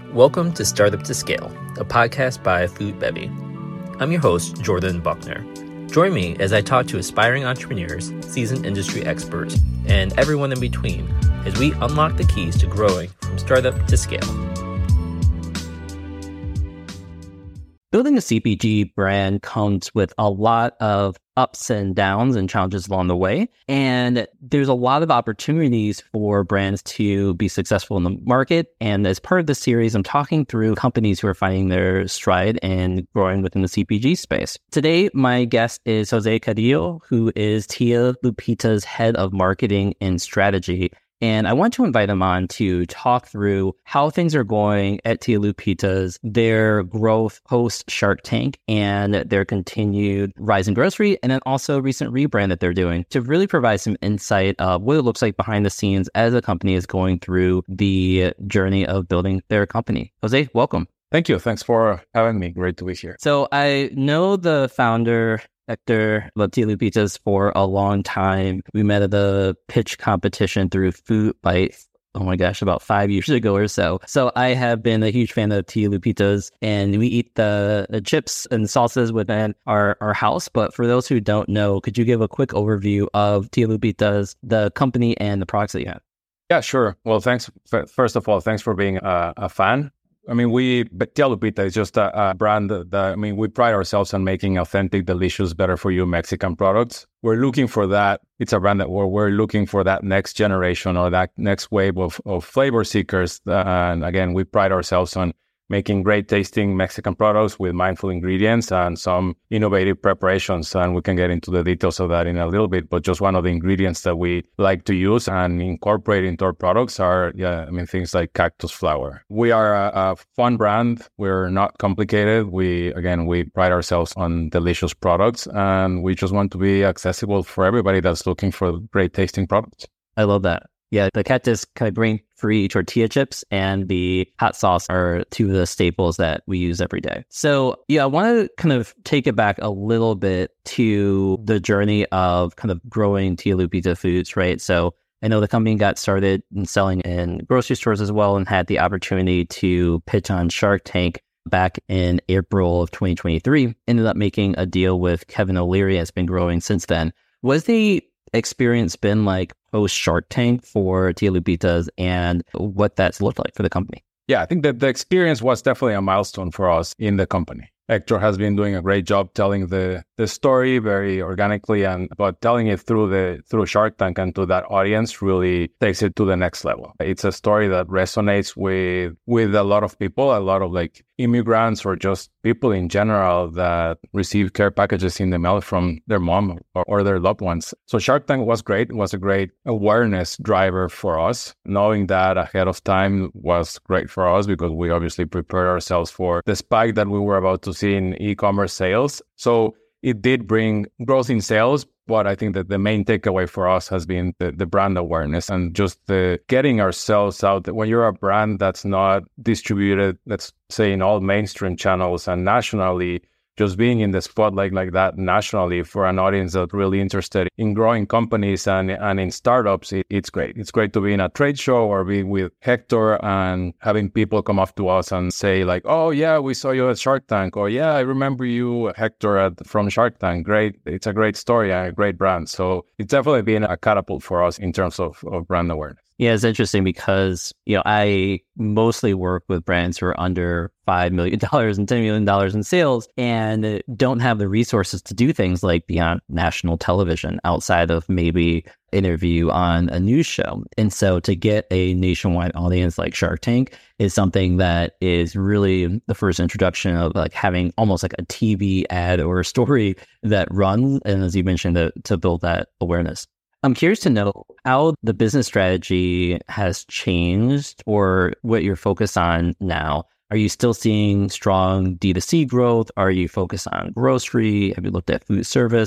Welcome to Startup to Scale, a podcast by Food Bevy. I'm your host, Jordan Buckner. Join me as I talk to aspiring entrepreneurs, seasoned industry experts, and everyone in between as we unlock the keys to growing from startup to scale. Building a CPG brand comes with a lot of ups and downs and challenges along the way. And there's a lot of opportunities for brands to be successful in the market. And as part of this series, I'm talking through companies who are finding their stride and growing within the CPG space. Today, my guest is Jose Carrillo, who is Tia Lupita's head of marketing and strategy. And I want to invite him on to talk through how things are going at Tia Lupita's, their growth post Shark Tank, and their continued rise in grocery, and then also a recent rebrand that they're doing to really provide some insight of what it looks like behind the scenes as a company is going through the journey of building their company. Jose, welcome. Thank you. Thanks for having me. Great to be here. So I know the founder, Hector Tia Lupita's, for a long time. We met at the pitch competition through Food Bites. Oh my gosh, about 5 years ago or so. So I have been a huge fan of Tia Lupita's, and we eat the chips and salsas within our house. But for those who don't know, could you give a quick overview of Tia Lupita's, the company, and the products that you have? Yeah, sure. Well, thanks. First of all, thanks for being a fan. I mean, Tia Lupita is just a brand that, we pride ourselves on making authentic, delicious, better for you Mexican products. We're looking for that. It's a brand that we're looking for that next generation or that next wave of flavor seekers. And again, we pride ourselves on making great tasting Mexican products with mindful ingredients and some innovative preparations. And we can get into the details of that in a little bit. But just one of the ingredients that we like to use and incorporate into our products are, things like cactus flower. We are a fun brand. We're not complicated. We pride ourselves on delicious products, and we just want to be accessible for everybody that's looking for great tasting products. I love that. Yeah, the cactus kind of grain-free tortilla chips and the hot sauce are two of the staples that we use every day. So I want to kind of take it back a little bit to the journey of kind of growing Tia Lupita Foods, right? So I know the company got started in selling in grocery stores as well and had the opportunity to pitch on Shark Tank back in April of 2023. Ended up making a deal with Kevin O'Leary. It's been growing since then. Was the experience been like post Shark Tank for Tia Lupita's and what that's looked like for the company? Yeah, I think that the experience was definitely a milestone for us in the company. Hector has been doing a great job telling the story very organically, but telling it through Shark Tank and to that audience really takes it to the next level. It's a story that resonates with a lot of people, a lot of like immigrants or just people in general that receive care packages in the mail from their mom or their loved ones. So Shark Tank was great. It was a great awareness driver for us. Knowing that ahead of time was great for us because we obviously prepared ourselves for the spike that we were about to see in e-commerce sales. So it did bring growth in sales, but I think that the main takeaway for us has been the brand awareness and just the getting ourselves out. When you're a brand that's not distributed, let's say in all mainstream channels and nationally, just being in the spotlight like that nationally for an audience that's really interested in growing companies and in startups, it's great. It's great to be in a trade show or be with Hector and having people come up to us and say like, oh yeah, we saw you at Shark Tank, or yeah, I remember you, Hector, from Shark Tank. Great. It's a great story and a great brand. So it's definitely been a catapult for us in terms of brand awareness. Yeah, it's interesting because, I mostly work with brands who are under $5 million and $10 million in sales and don't have the resources to do things like be on national television outside of maybe interview on a news show. And so to get a nationwide audience like Shark Tank is something that is really the first introduction of like having almost like a TV ad or a story that runs. And as you mentioned, to build that awareness. I'm curious to know how the business strategy has changed or what you're focused on now. Are you still seeing strong D2C growth? Are you focused on grocery? Have you looked at food service?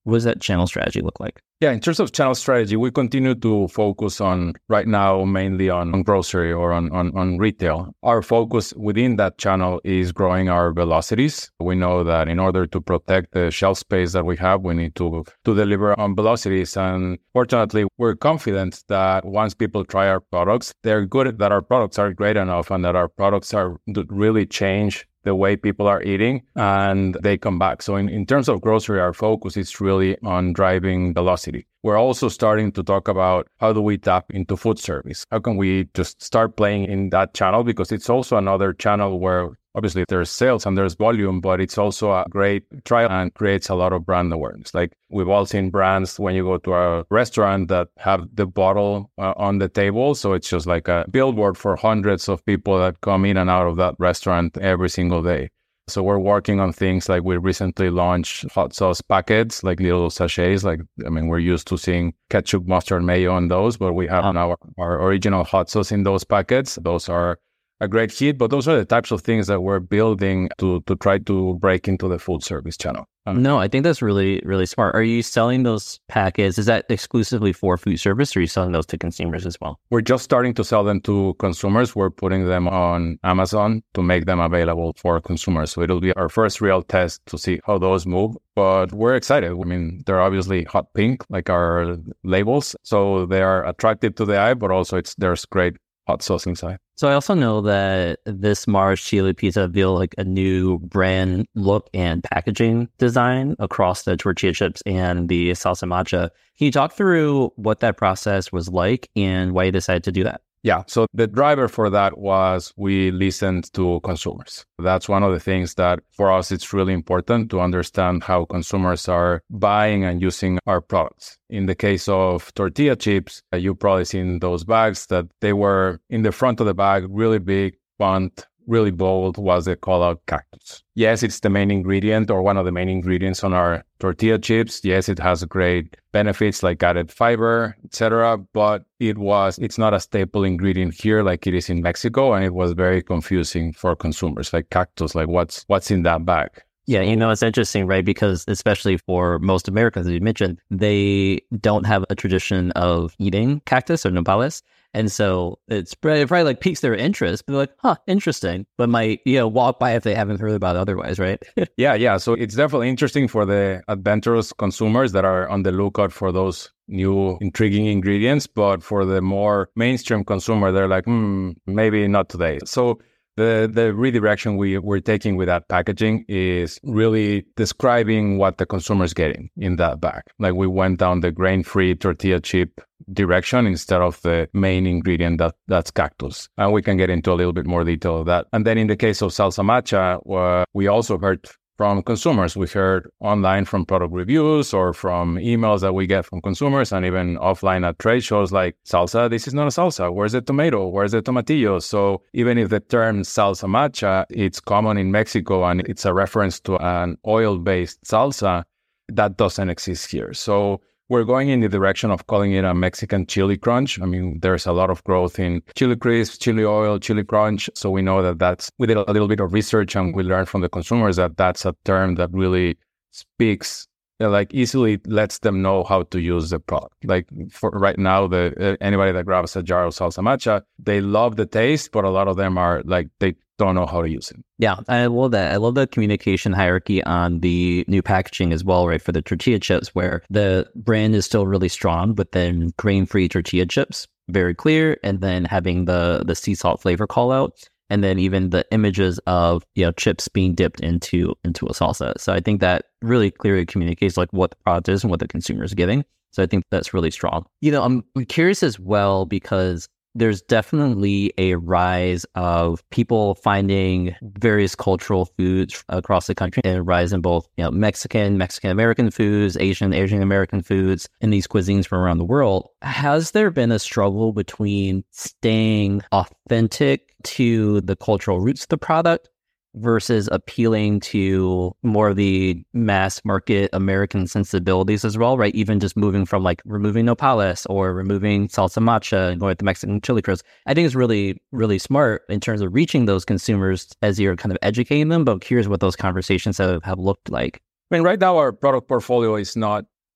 What does that channel strategy look like? Yeah, in terms of channel strategy, we continue to focus on right now mainly on grocery or on retail. Our focus within that channel is growing our velocities. We know that in order to protect the shelf space that we have, we need to deliver on velocities. And fortunately, we're confident that once people try our products, they're good, that our products are great enough and that our products are really change the way people are eating and they come back. So in terms of grocery, our focus is really on driving velocity. We're also starting to talk about how do we tap into food service? How can we just start playing in that channel? Because it's also another channel where obviously there's sales and there's volume, but it's also a great trial and creates a lot of brand awareness. Like we've all seen brands when you go to a restaurant that have the bottle on the table. So it's just like a billboard for hundreds of people that come in and out of that restaurant every single day. So we're working on things like we recently launched hot sauce packets, like little sachets. We're used to seeing ketchup, mustard, mayo on those, but we have now our original hot sauce in those packets. Those are a great hit, but those are the types of things that we're building to try to break into the food service channel. No, I think that's really, really smart. Are you selling those packets? Is that exclusively for food service or are you selling those to consumers as well? We're just starting to sell them to consumers. We're putting them on Amazon to make them available for consumers. So it'll be our first real test to see how those move. But we're excited. I mean, they're obviously hot pink, like our labels. So they are attractive to the eye, but also there's great hot sauce inside. So I also know that this Mars Chili Pizza revealed like a new brand look and packaging design across the tortilla chips and the salsa matcha. Can you talk through what that process was like and why you decided to do that? Yeah. So the driver for that was we listened to consumers. That's one of the things that for us, it's really important to understand how consumers are buying and using our products. In the case of tortilla chips, you've probably seen those bags that they were in the front of the bag, really big font, really bold was the call out cactus. Yes, it's the main ingredient or one of the main ingredients on our tortilla chips. Yes, it has great benefits like added fiber, etc. But it's not a staple ingredient here like it is in Mexico, and it was very confusing for consumers. Like cactus, like what's in that bag? Yeah, it's interesting, right? Because especially for most Americans, as you mentioned, they don't have a tradition of eating cactus or nopales. And so it probably like piques their interest. They're like, interesting. But might, walk by if they haven't heard about it otherwise, right? Yeah. So it's definitely interesting for the adventurous consumers that are on the lookout for those new intriguing ingredients. But for the more mainstream consumer, they're like, maybe not today. So the redirection we're taking with that packaging is really describing what the consumer is getting in that bag. Like we went down the grain-free tortilla chip direction instead of the main ingredient that's cactus. And we can get into a little bit more detail of that. And then in the case of salsa matcha, we also heard from consumers. We heard online from product reviews or from emails that we get from consumers and even offline at trade shows like salsa, this is not a salsa. Where's the tomato? Where's the tomatillo? So even if the term salsa matcha, it's common in Mexico and it's a reference to an oil-based salsa, that doesn't exist here. So we're going in the direction of calling it a Mexican chili crunch. I mean, there's a lot of growth in chili crisp, chili oil, chili crunch. So we know we did a little bit of research and we learned from the consumers that that's a term that really speaks, easily lets them know how to use the product. Like for right now, anybody that grabs a jar of salsa matcha, they love the taste, but a lot of them are like, they don't know how to use it. Yeah, I love that. I love the communication hierarchy on the new packaging as well, right? For the tortilla chips, where the brand is still really strong, but then grain-free tortilla chips, very clear, and then having the sea salt flavor call out, and then even the images of chips being dipped into a salsa. So I think that really clearly communicates like what the product is and what the consumer is getting. So I think that's really strong. I'm curious as well because there's definitely a rise of people finding various cultural foods across the country, and a rise in both, Mexican American foods, Asian American foods, and these cuisines from around the world. Has there been a struggle between staying authentic to the cultural roots of the product versus appealing to more of the mass market American sensibilities as well, right? Even just moving from like removing nopales or removing salsa matcha and going with the Mexican chili crisp. I think it's really, really smart in terms of reaching those consumers as you're kind of educating them, but I'm curious what those conversations have looked like. I mean, right now our product portfolio is not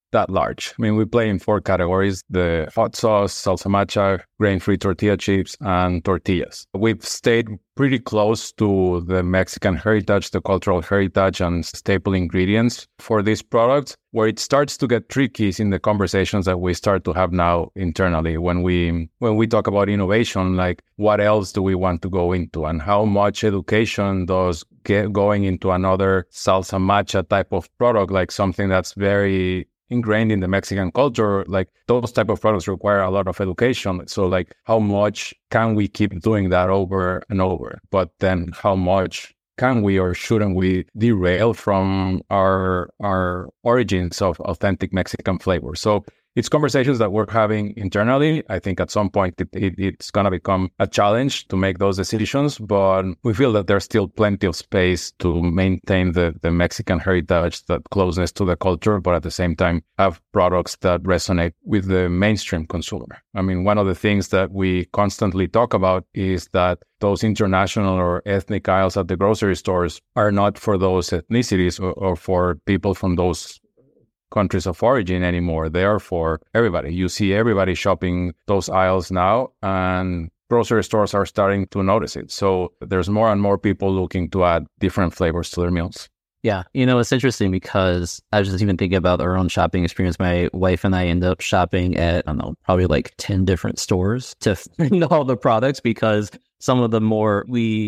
that large. I mean, we play in 4 categories: the hot sauce, salsa matcha, grain-free tortilla chips, and tortillas. We've stayed pretty close to the Mexican heritage, the cultural heritage, and staple ingredients for these products. Where it starts to get tricky is in the conversations that we start to have now internally when we talk about innovation, like what else do we want to go into, and how much education does going into another salsa matcha type of product, like something that's very ingrained in the Mexican culture, like those type of products require a lot of education. So like how much can we keep doing that over and over? But then how much can we or shouldn't we derail from our origins of authentic Mexican flavor? So it's conversations that we're having internally. I think at some point it's going to become a challenge to make those decisions, but we feel that there's still plenty of space to maintain the Mexican heritage, that closeness to the culture, but at the same time have products that resonate with the mainstream consumer. I mean, one of the things that we constantly talk about is that those international or ethnic aisles at the grocery stores are not for those ethnicities or for people from those countries of origin anymore. They are for everybody. You see everybody shopping those aisles now, and grocery stores are starting to notice it. So there's more and more people looking to add different flavors to their meals. Yeah. It's interesting because I was just even thinking about our own shopping experience. My wife and I end up shopping at, I don't know, probably like 10 different stores to find all the products, because some of the more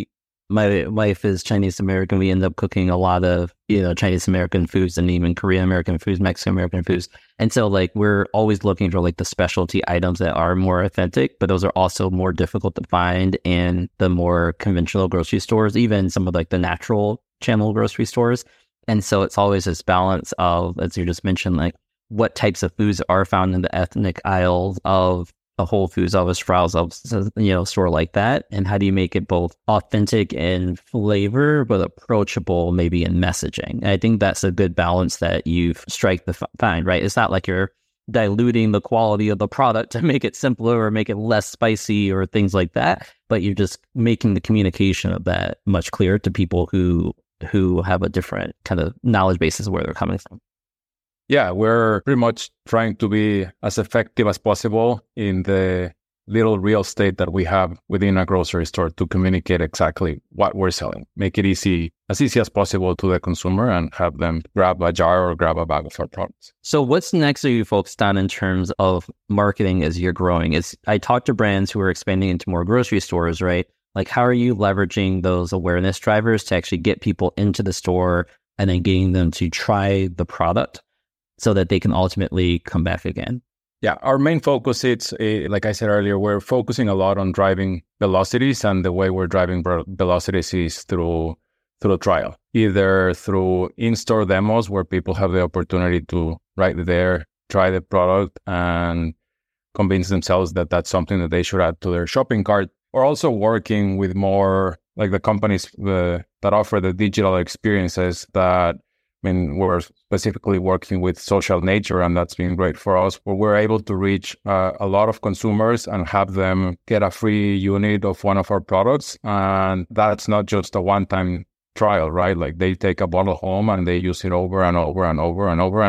my wife is Chinese American. We end up cooking a lot of, Chinese American foods and even Korean American foods, Mexican American foods. And so like we're always looking for like the specialty items that are more authentic, but those are also more difficult to find in the more conventional grocery stores, even some of like the natural channel grocery stores. And so it's always this balance of, as you just mentioned, like what types of foods are found in the ethnic aisles of a Whole Foods, of a Sprouts, of store like that, and how do you make it both authentic in flavor but approachable maybe in messaging? And I think that's a good balance that you've find, right? It's not like you're diluting the quality of the product to make it simpler or make it less spicy or things like that, but you're just making the communication of that much clearer to people who have a different kind of knowledge basis of where they're coming from. Yeah, we're pretty much trying to be as effective as possible in the little real estate that we have within a grocery store to communicate exactly what we're selling. Make it as easy as possible to the consumer and have them grab a jar or grab a bag of our products. So what's next are you focused on in terms of marketing as you're growing? I talk to brands who are expanding into more grocery stores, right? Like how are you leveraging those awareness drivers to actually get people into the store and then getting them to try the product so that they can ultimately come back again? Yeah, our main focus is, like I said earlier, we're focusing a lot on driving velocities, and the way we're driving velocities is through trial, either through in-store demos where people have the opportunity to right there try the product and convince themselves that that's something that they should add to their shopping cart, or also working with more like the companies that offer the digital experiences that, we're specifically working with Social Nature, and that's been great for us, where we're able to reach a lot of consumers and have them get a free unit of one of our products. And that's not just a one-time trial, right? Like they take a bottle home and they use it over and over and over and over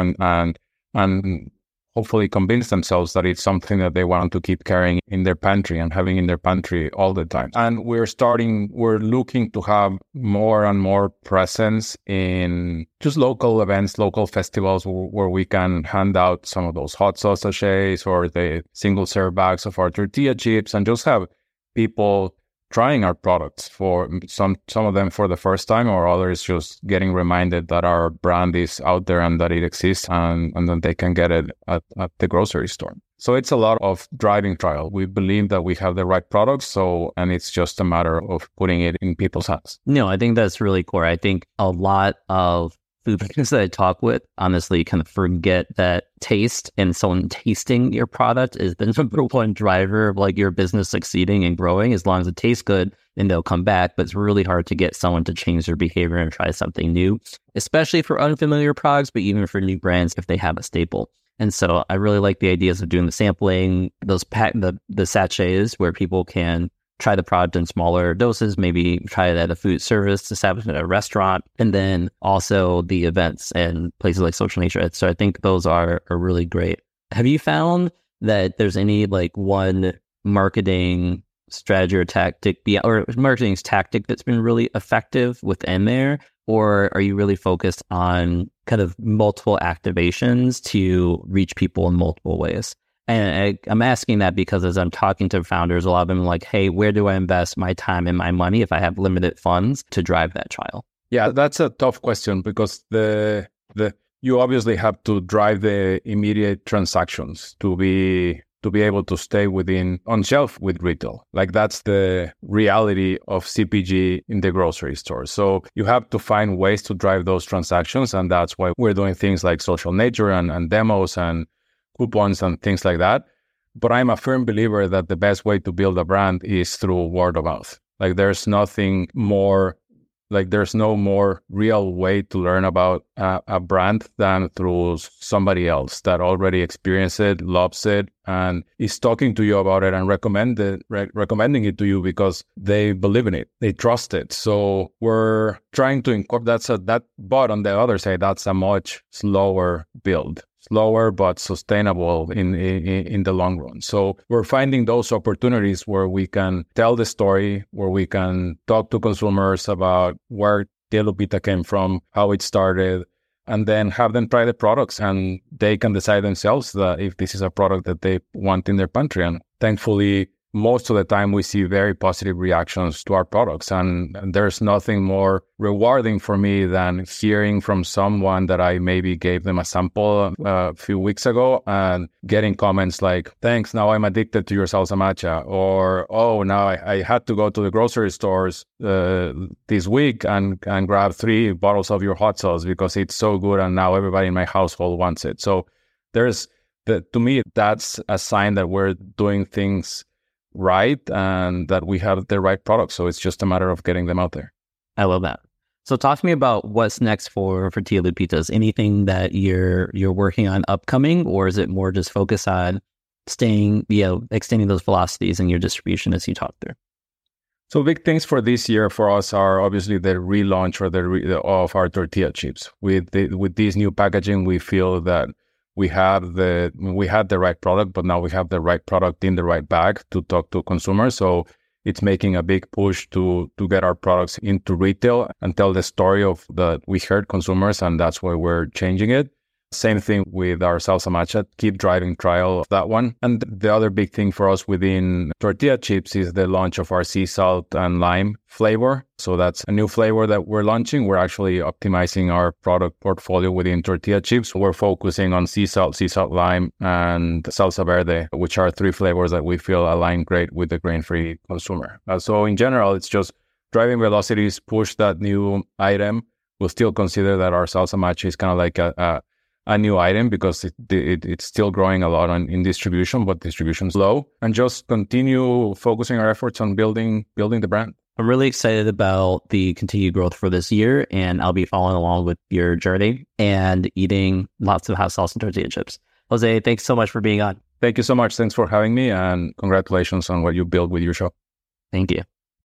and hopefully convince themselves that it's something that they want to keep carrying in their pantry and having in their pantry all the time. And we're looking to have more and more presence in just local events, local festivals where we can hand out some of those hot sauce sachets or the single serve bags of our tortilla chips and just have people trying our products, for some of them for the first time, or others just getting reminded that our brand is out there and that it exists, and then they can get it at the grocery store. So it's a lot of driving trial. We believe that we have the right products, and it's just a matter of putting it in people's hands. No, I think that's really core. I think a lot of food brands that I talk with honestly kind of forget that taste and someone tasting your product is the number one driver of like your business succeeding and growing. As long as it tastes good, then they'll come back. But it's really hard to get someone to change their behavior and try something new, especially for unfamiliar products, but even for new brands if they have a staple. And so I really like the ideas of doing the sampling, those the sachets where people can try the product in smaller doses, maybe try it at a food service establishment, at a restaurant, and then also the events and places like Social Nature. So I think those are really great. Have you found that there's any like one marketing strategy or tactic or marketing tactic that's been really effective within there? Or are you really focused on kind of multiple activations to reach people in multiple ways? And I'm asking that because as I'm talking to founders, a lot of them are like, hey, where do I invest my time and my money if I have limited funds to drive that trial? Yeah, that's a tough question because you obviously have to drive the immediate transactions to be able to stay on shelf with retail. Like that's the reality of CPG in the grocery store. So you have to find ways to drive those transactions. And that's why we're doing things like Social Nature and demos and coupons and things like that. But I'm a firm believer that the best way to build a brand is through word of mouth. Like there's no more real way to learn about a brand than through somebody else that already experienced it, loves it, and is talking to you about it and recommending it to you because they believe in it, they trust it. So we're trying to incorporate that. But on the other side, that's a much slower build. Slower but sustainable in the long run. So we're finding those opportunities where we can tell the story, where we can talk to consumers about where Tia Lupita came from, how it started, and then have them try the products and they can decide themselves that if this is a product that they want in their pantry. And thankfully, most of the time we see very positive reactions to our products. And there's nothing more rewarding for me than hearing from someone that I maybe gave them a sample a few weeks ago and getting comments like, thanks, now I'm addicted to your salsa matcha. Or, oh, now I had to go to the grocery stores this week and grab 3 bottles of your hot sauce because it's so good and now everybody in my household wants it. So to me, that's a sign that we're doing things right and that we have the right products. So it's just a matter of getting them out there. I love that. So talk to me about what's next for Tia Lupitas. Anything that you're working on upcoming, or is it more just focus on extending those velocities in your distribution as you talk through? So big things for this year for us are obviously the relaunch of our tortilla chips. With this new packaging, we feel that we had the right product, but now we have the right product in the right bag to talk to consumers. So it's making a big push to get our products into retail and tell the story of that we heard consumers, and that's why we're changing it. Same thing with our salsa matcha, keep driving trial of that one. And the other big thing for us within tortilla chips is the launch of our sea salt and lime flavor. So that's a new flavor that we're launching. We're actually optimizing our product portfolio within tortilla chips. We're focusing on sea salt, lime, and salsa verde, which are 3 flavors that we feel align great with the grain-free consumer. So in general, it's just driving velocities, push that new item. We'll still consider that our salsa matcha is kind of like a new item because it's still growing a lot in distribution, but distribution's low, and just continue focusing our efforts on building the brand. I'm really excited about the continued growth for this year, and I'll be following along with your journey and eating lots of hot salsa and tortilla chips. Jose, thanks so much for being on. Thank you so much. Thanks for having me, and congratulations on what you built with your show. Thank you.